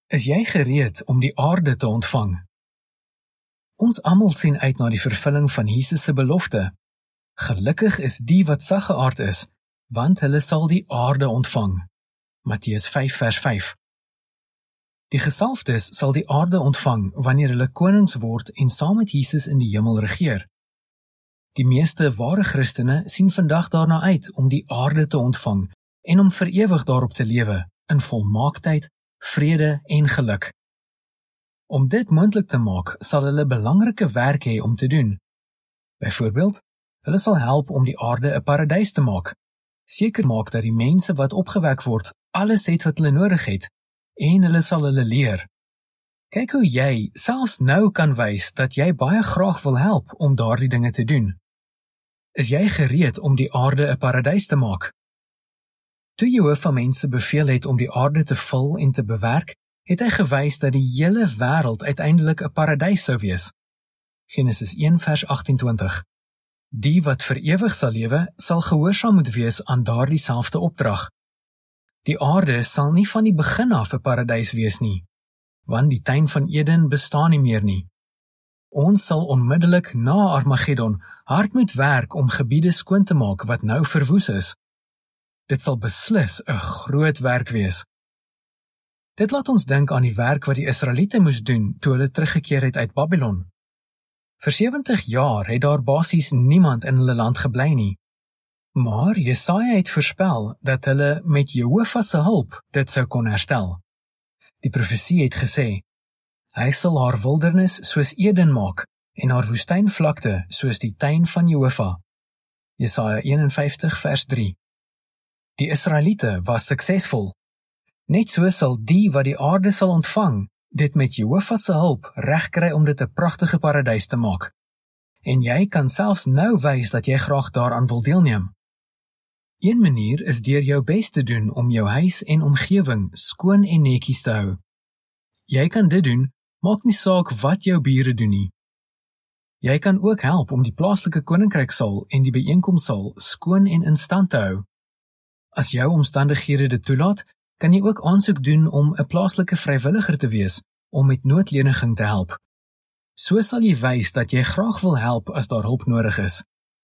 Is jy gereed om die aarde te ontvang? Ons almal sien uit na die vervulling van Jesus se belofte. Gelukkig is die wat saggeaard is, want hulle sal die aarde ontvang. Matteus 5 vers 5. Die gesalfdes sal die aarde ontvang wanneer hulle konings word en saam met Jesus in die hemel regeer. Die meeste ware Christene sien vandag daarna uit om die aarde te ontvang en om vir ewig daarop te lewe, in volmaaktheid, vrede en geluk. Om dit moontlik te maak, sal hulle belangrike werk hê om te doen. Byvoorbeeld, hulle sal help om die aarde 'n paradys te maak, seker maak dat die mense wat opgewek word, alles het wat hulle nodig het, en hulle sal hulle leer. Kyk hoe jy selfs nou kan wys dat jy baie graag wil help om daardie dinge te doen. Is jy gereed om die aarde 'n paradys te maak? Toe Jehova mense beveel het om die aarde te vul en te bewerk, het hy gewys dat die hele wêreld uiteindelik 'n paradys sou wees. Genesis 1 vers 28. Die wat vir ewig sal lewe, sal gehoorsaam moet wees aan daardie selfde opdrag. Die aarde sal nie van die begin af 'n paradys wees nie, want die tuin van Eden bestaan nie meer nie. Ons sal onmiddellik na Armageddon hard moet werk om gebiede skoon te maak wat nou verwoes is. Dit sal beslis 'n groot werk wees. Dit laat ons dink aan die werk wat die Israeliete moes doen toe hulle teruggekeer het uit Babylon. Vir 70 jaar het daar basies niemand in hulle land gebly nie. Maar Jesaja het voorspel dat hulle met Jehova se hulp dit sou kon herstel. Die profesie het gesê, hy sal haar wildernis soos Eden maak en haar woestynvlakte soos die tuin van Jehova. Jesaja 51 vers 3. Die Israeliete was suksesvol. Net so sal die wat die aarde sal ontvang, dit met Jehova se hulp regkry om dit 'n pragtige paradys te maak. En jy kan selfs nou wys dat jy graag daaraan wil deelneem. Een manier is deur jou bes te doen om jou huis en omgewing skoon en netjies te hou. Jy kan dit doen, maak nie saak wat jou bure doen nie. Jy kan ook help om die plaaslike koninkrykssaal en die byeenkomssaal skoon en in stand te hou. As jou omstandighede dit toelaat, kan jy ook aansoek doen om 'n plaaslike vrywilliger te wees om met noodleniging te help. So sal jy wys dat jy graag wil help as daar hulp nodig is.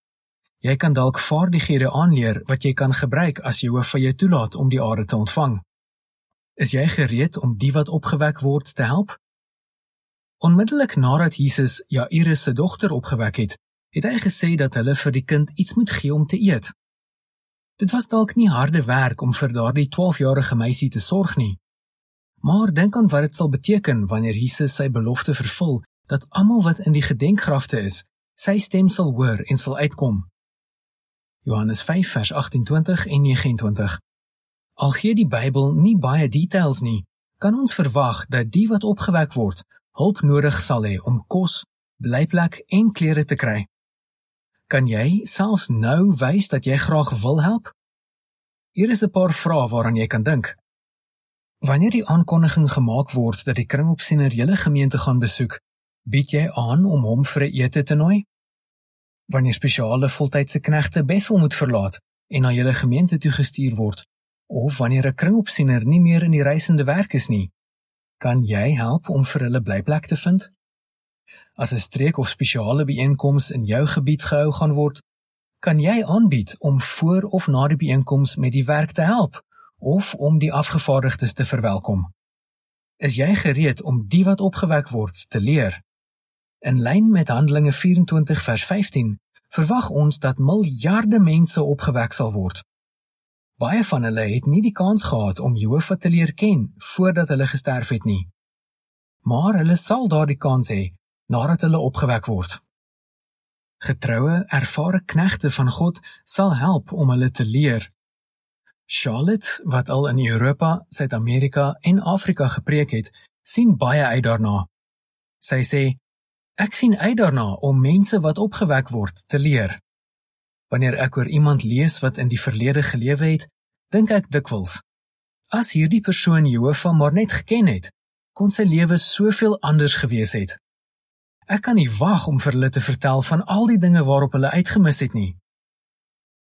Jy kan dalk vaardighede aanleer wat jy kan gebruik as Jehova jou toelaat om die aarde te ontvang. Is jy gereed om die wat opgewek word te help? Onmiddellik nadat Jesus Jairus se dogter opgewek het, het hy gesê dat hulle vir die kind iets moet gee om te eet. Dit was dalk nie harde werk om vir daardie 12-jarige meisie te sorg nie. Maar dink aan wat dit sal beteken wanneer Jesus sy belofte vervul, dat almal wat in die gedenkgrafte is, sy stem sal hoor en sal uitkom. Johannes 5 vers 28 en 29. Al gee die Bybel nie baie details nie, kan ons verwag dat die wat opgewek word, hulp nodig sal hê om kos, blyplek en klere te kry. Kan jy selfs nou wys dat jy graag wil help? Hier is 'n paar vrae waaraan jy kan dink. Wanneer die aankondiging gemaak word dat die kringopsiener julle gemeente gaan besoek, bied jy aan om hom vir 'n ete te nooi? Wanneer spesiale voltydse knegte Bethel moet verlaat en na julle gemeente toegestuur word, of wanneer 'n kringopsiener nie meer in die reisende werk is nie, kan jy help om vir hulle blyplek te vind? As 'n streek of spesiale byeenkoms in jou gebied gehou gaan word, kan jy aanbied om voor of na die byeenkoms met die werk te help, of om die afgevaardigdes te verwelkom. Is jy gereed om die wat opgewek word te leer? In lyn met Handelinge 24 vers 15, verwag ons dat miljarde mense opgewek sal word. Baie van hulle het nie die kans gehad om Jehova te leer ken voordat hulle gesterf het nie. Maar hulle sal daardie kans hê nadat hulle opgewek word. Getroue, ervare knegte van God sal help om hulle te leer. Charlotte, wat al in Europa, Suid-Amerika en Afrika gepreek het, sien baie uit daarna. Sy sê, ek sien uit daarna om mense wat opgewek word te leer. Wanneer ek oor iemand lees wat in die verlede gelewe het, dink ek dikwels, as hierdie persoon Jehova maar net geken het, kon sy lewe soveel anders gewees het. Ek kan nie wag om vir hulle te vertel van al die dinge waarop hulle uitgemis het nie.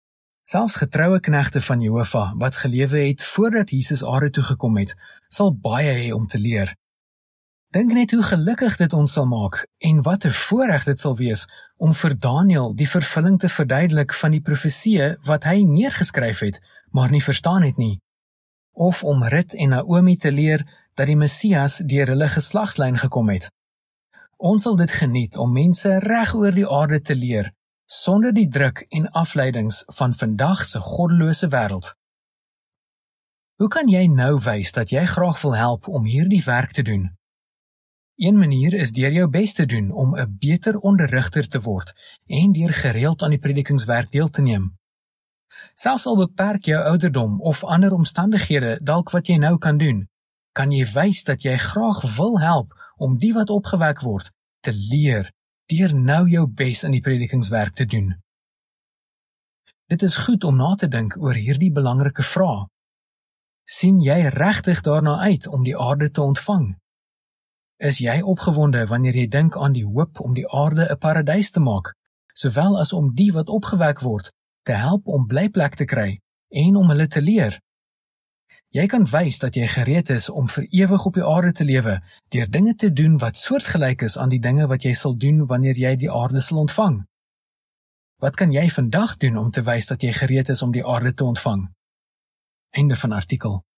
Selfs getroue knegte van Jehova, wat gelewe het voordat Jesus aarde toe gekom het, sal baie hê om te leer. Dink net hoe gelukkig dit ons sal maak, en wat 'n voorreg dit sal wees, om vir Daniël die vervulling te verduidelik van die profeseë wat hy neergeskryf het, maar nie verstaan het nie. Of om Rut en Naomi te leer dat die Messias deur hulle geslagslyn gekom het. Ons sal dit geniet om mense reg oor die aarde te leer, sonder die druk en afleidings van vandag se goddelose wêreld. Hoe kan jy nou wys dat jy graag wil help om hierdie werk te doen? Een manier is deur jou bes te doen om 'n beter onderrigter te word en deur gereeld aan die predikingswerk deel te neem. Selfs al beperk jou ouderdom of ander omstandighede dalk wat jy nou kan doen, kan jy wys dat jy graag wil help om die wat opgewek word te leer deur nou jou bes in die predikingswerk te doen. Dit is goed om na te dink oor hierdie belangrike vraag. Sien jy regtig daarna uit om die aarde te ontvang? Is jy opgewonde wanneer jy dink aan die hoop om die aarde 'n paradys te maak, sowel as om die wat opgewek word te help om blyplek te kry en om hulle te leer? Jy kan wys dat jy gereed is om vir ewig op die aarde te lewe deur dinge te doen wat soortgelyk is aan die dinge wat jy sal doen wanneer jy die aarde sal ontvang. Wat kan jy vandag doen om te wys dat jy gereed is om die aarde te ontvang? Einde van artikel.